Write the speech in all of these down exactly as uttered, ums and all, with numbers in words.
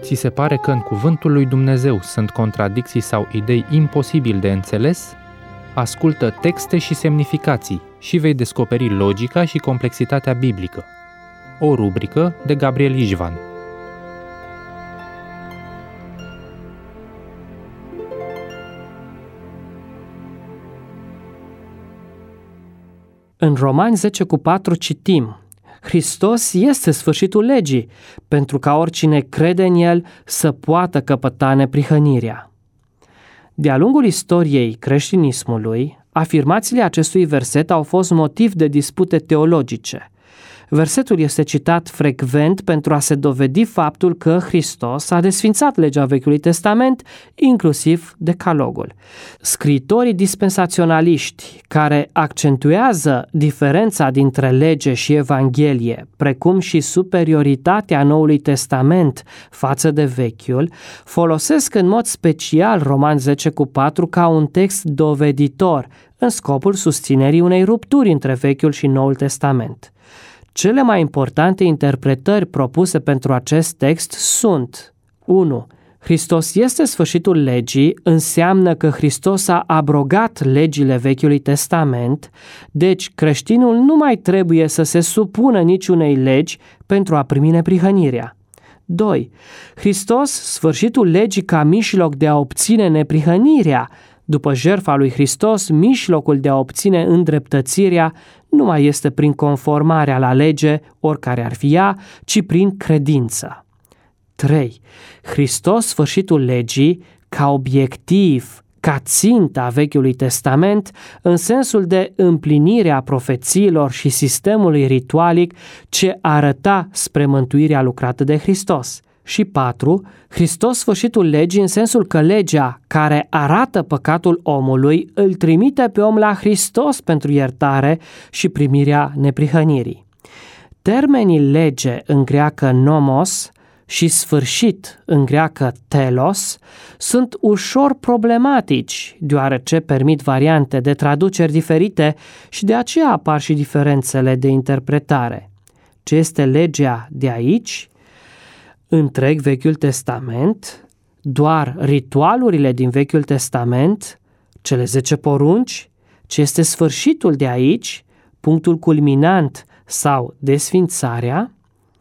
Ți se pare că în cuvântul lui Dumnezeu sunt contradicții sau idei imposibil de înțeles? Ascultă texte și semnificații și vei descoperi logica și complexitatea biblică. O rubrică de Gabriel Ișvan. În Romani zece cu patru citim: Hristos este sfârșitul legii, pentru ca oricine crede în El să poată căpăta neprihănirea. De-a lungul istoriei creștinismului, afirmațiile acestui verset au fost motiv de dispute teologice. Versetul este citat frecvent pentru a se dovedi faptul că Hristos a desfințat legea Vechiului Testament, inclusiv Decalogul. Scriitorii dispensaționaliști, care accentuează diferența dintre lege și Evanghelie, precum și superioritatea Noului Testament față de Vechiul, folosesc în mod special Romani zece cu patru ca un text doveditor, în scopul susținerii unei rupturi între Vechiul și Noul Testament. Cele mai importante interpretări propuse pentru acest text sunt: unu. Hristos este sfârșitul legii, înseamnă că Hristos a abrogat legile Vechiului Testament, deci creștinul nu mai trebuie să se supună niciunei legi pentru a primi neprihănirea. doi. Hristos, sfârșitul legii ca mijloc de a obține neprihănirea. După jertfa lui Hristos, mijlocul de a obține îndreptățirea nu mai este prin conformarea la lege, oricare ar fi ea, ci prin credință. trei. Hristos, sfârșitul legii, ca obiectiv, ca ținta Vechiului Testament, în sensul de împlinire a profețiilor și sistemului ritualic ce arăta spre mântuirea lucrată de Hristos. Și patru. Hristos, sfârșitul legii, în sensul că legea care arată păcatul omului îl trimite pe om la Hristos pentru iertare și primirea neprihănirii. Termenii lege în greacă nomos și sfârșit în greacă telos sunt ușor problematici, deoarece permit variante de traduceri diferite și de aceea apar și diferențele de interpretare. Ce este legea de aici? Întreg Vechiul Testament, doar ritualurile din Vechiul Testament, cele zece porunci, ce este sfârșitul de aici, punctul culminant sau desfințarea.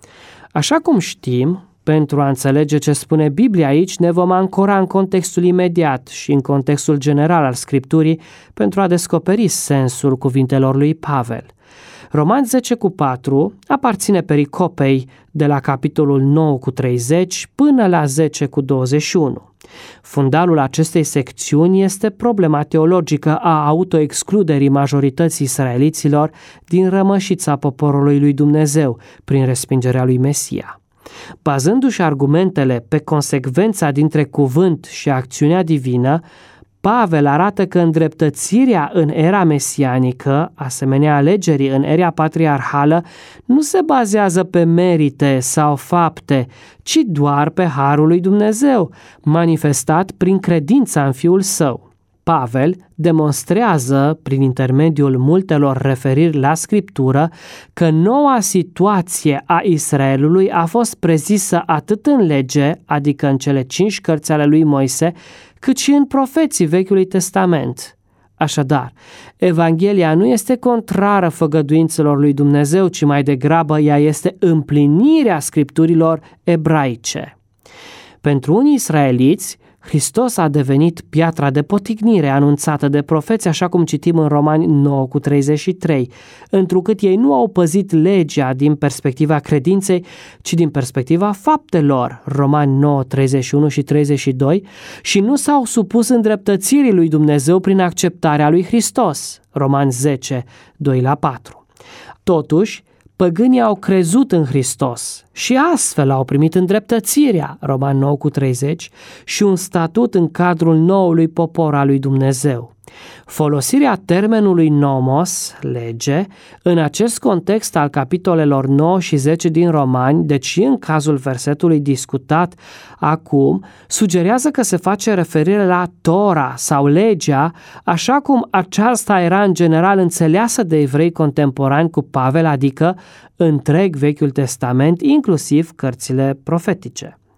Așa cum știm, pentru a înțelege ce spune Biblia aici, ne vom ancora în contextul imediat și în contextul general al Scripturii pentru a descoperi sensul cuvintelor lui Pavel. Romani zece cu patru aparține pericopei de la capitolul nouă cu treizeci până la zece cu douăzeci și unu. Fundalul acestei secțiuni este problema teologică a autoexcluderii majorității israeliților din rămășița poporului lui Dumnezeu prin respingerea lui Mesia. Bazându-și argumentele pe consecvența dintre cuvânt și acțiunea divină, Pavel arată că îndreptățirea în era mesianică, asemenea alegerii în era patriarhală, nu se bazează pe merite sau fapte, ci doar pe harul lui Dumnezeu, manifestat prin credința în Fiul Său. Pavel demonstrează, prin intermediul multelor referiri la Scriptură, că noua situație a Israelului a fost prezisă atât în lege, adică în cele cinci cărți ale lui Moise, cât și în profeții Vechiului Testament. Așadar, Evanghelia nu este contrară făgăduințelor lui Dumnezeu, ci mai degrabă ea este împlinirea Scripturilor ebraice. Pentru unii israeliți, Hristos a devenit piatra de poticnire anunțată de profeți, așa cum citim în Romani nouă cu treizeci și trei, întrucât ei nu au păzit legea din perspectiva credinței, ci din perspectiva faptelor, Romani nouă, treizeci și unu și treizeci și doi, și nu s-au supus îndreptățirii lui Dumnezeu prin acceptarea lui Hristos, Romani zece, doi la patru. Totuși, păgânii au crezut în Hristos și astfel au primit îndreptățirea, Romani nouă cu treizeci, și un statut în cadrul noului popor al lui Dumnezeu. Folosirea termenului nomos, lege, în acest context al capitolelor nouă și zece din Romani, deci în cazul versetului discutat acum, sugerează că se face referire la Tora sau legea, așa cum aceasta era în general înțeleasă de evrei contemporani cu Pavel, adică întreg Vechiul Testament, inclusiv cărțile profetice.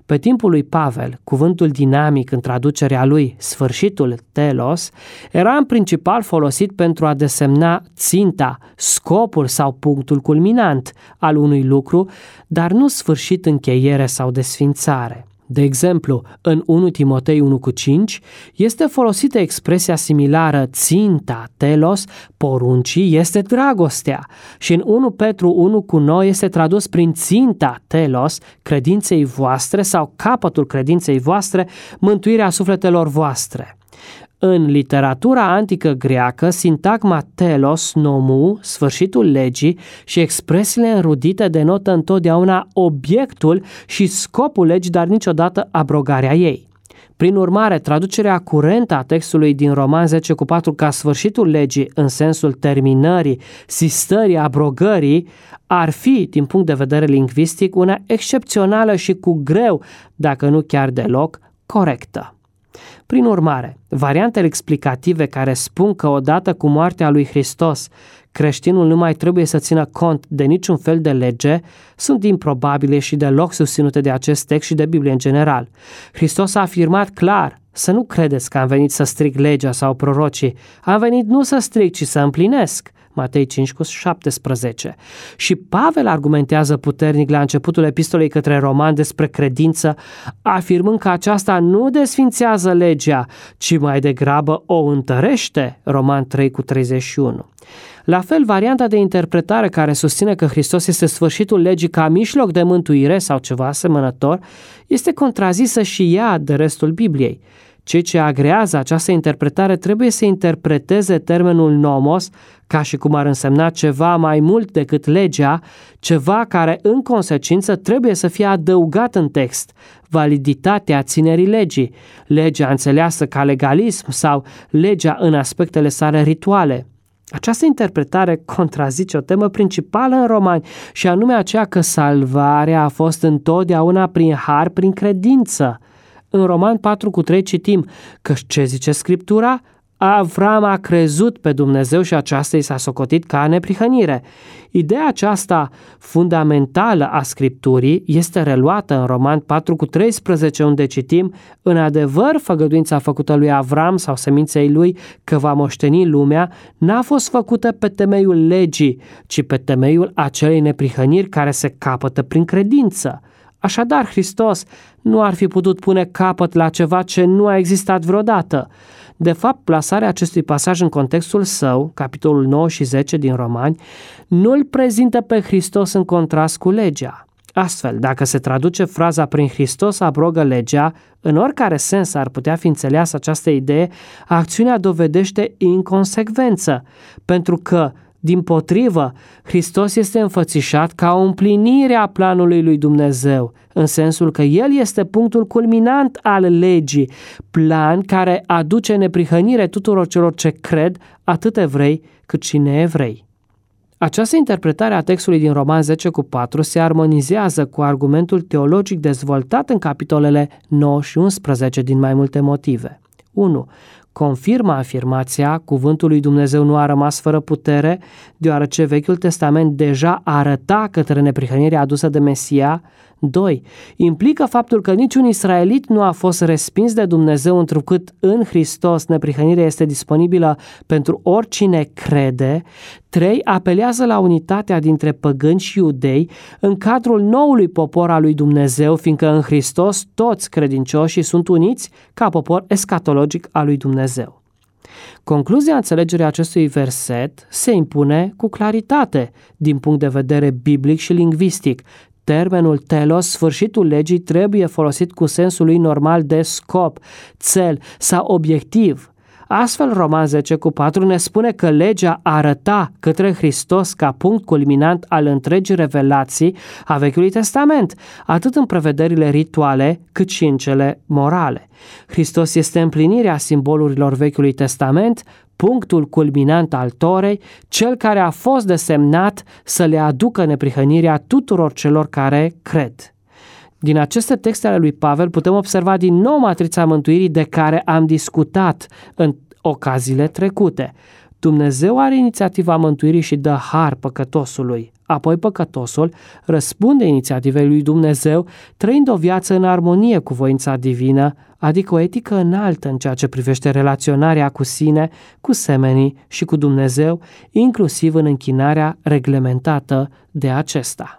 Pe timpul lui Pavel, cuvântul dinamic în traducerea lui, sfârșitul telos, era în principal folosit pentru a desemna ținta, scopul sau punctul culminant al unui lucru, dar nu sfârșit, încheiere sau desfințare. De exemplu, în unu Timotei unu cu cinci este folosită expresia similară ținta, telos, poruncii este dragostea și în unu Petru unu cu nouă este tradus prin ținta, telos, credinței voastre sau capătul credinței voastre, mântuirea sufletelor voastre. În literatura antică greacă, sintagma telos, nomu, sfârșitul legii și expresiile înrudite denotă întotdeauna obiectul și scopul legii, dar niciodată abrogarea ei. Prin urmare, traducerea curentă a textului din Roman zece cu patru ca sfârșitul legii în sensul terminării, sistării, abrogării, ar fi, din punct de vedere lingvistic, una excepțională și cu greu, dacă nu chiar deloc, corectă. Prin urmare, variantele explicative care spun că odată cu moartea lui Hristos, creștinul nu mai trebuie să țină cont de niciun fel de lege, sunt improbabile și deloc susținute de acest text și de Biblie în general. Hristos a afirmat clar: să nu credeți că am venit să stric legea sau prorocii, am venit nu să stric, ci să împlinesc. Matei cinci cu șaptesprezece. Și Pavel argumentează puternic la începutul epistolei către Romani despre credință, afirmând că aceasta nu desfințează legea, ci mai degrabă o întărește. Romani trei cu treizeci și unu. La fel, varianta de interpretare care susține că Hristos este sfârșitul legii ca mijloc de mântuire sau ceva asemănător, este contrazisă și ea de restul Bibliei. Cei ce agrează această interpretare trebuie să interpreteze termenul nomos ca și cum ar însemna ceva mai mult decât legea, ceva care în consecință trebuie să fie adăugat în text, validitatea ținerii legii, legea înțeleasă ca legalism sau legea în aspectele sale rituale. Această interpretare contrazice o temă principală în Romani și anume aceea că salvarea a fost întotdeauna prin har, prin credință. În Romani patru cu trei citim că ce zice Scriptura? Avram a crezut pe Dumnezeu și aceasta i s-a socotit ca neprihănire. Ideea aceasta fundamentală a Scripturii este reluată în Romani patru cu treisprezece, unde citim: în adevăr, făgăduința făcută lui Avram sau seminței lui că va moșteni lumea n-a fost făcută pe temeiul legii, ci pe temeiul acelei neprihăniri care se capătă prin credință. Așadar, Hristos nu ar fi putut pune capăt la ceva ce nu a existat vreodată. De fapt, plasarea acestui pasaj în contextul său, capitolul nouă și zece din Romani, nu îl prezintă pe Hristos în contrast cu legea. Astfel, dacă se traduce fraza prin Hristos abrogă legea, în oricare sens ar putea fi înțeleasă această idee, acțiunea dovedește inconsecvență, pentru că dimpotrivă, Hristos este înfățișat ca o împlinire a planului lui Dumnezeu, în sensul că El este punctul culminant al legii, plan care aduce neprihănire tuturor celor ce cred, atât evrei cât și neevrei. Această interpretare a textului din Roman zece cu patru se armonizează cu argumentul teologic dezvoltat în capitolele nouă și unsprezece din mai multe motive. unu. Confirmă afirmația: cuvântul lui Dumnezeu nu a rămas fără putere, deoarece Vechiul Testament deja arăta către neprihănirea adusă de Mesia. doi. Implică faptul că niciun israelit nu a fost respins de Dumnezeu, întrucât în Hristos neprihănirea este disponibilă pentru oricine crede. trei. Apelează la unitatea dintre păgâni și iudei în cadrul noului popor al lui Dumnezeu, fiindcă în Hristos toți credincioșii sunt uniți ca popor escatologic al lui Dumnezeu. Concluzia înțelegerii acestui verset se impune cu claritate din punct de vedere biblic și lingvistic. Termenul telos, sfârșitul legii, trebuie folosit cu sensul lui normal de scop, țel sau obiectiv. Astfel, Roman zece cu patru ne spune că legea arăta către Hristos ca punct culminant al întregii revelații a Vechiului Testament, atât în prevederile rituale, cât și în cele morale. Hristos este împlinirea simbolurilor Vechiului Testament, punctul culminant al Torei, cel care a fost desemnat să le aducă neprihănirea tuturor celor care cred. Din aceste texte ale lui Pavel putem observa din nou matrița mântuirii de care am discutat în ocaziile trecute. Dumnezeu are inițiativa mântuirii și dă har păcătosului. Apoi păcătosul răspunde inițiativei lui Dumnezeu, trăind o viață în armonie cu voința divină, adică o etică înaltă în ceea ce privește relaționarea cu sine, cu semenii și cu Dumnezeu, inclusiv în închinarea reglementată de acesta.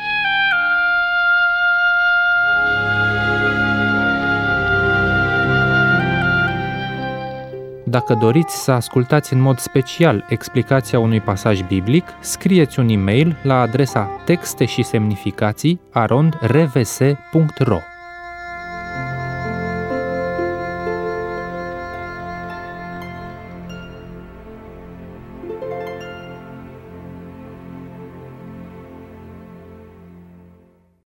Dacă doriți să ascultați în mod special explicația unui pasaj biblic, scrieți un e-mail la adresa texte și semnificații arond r v s punct r o.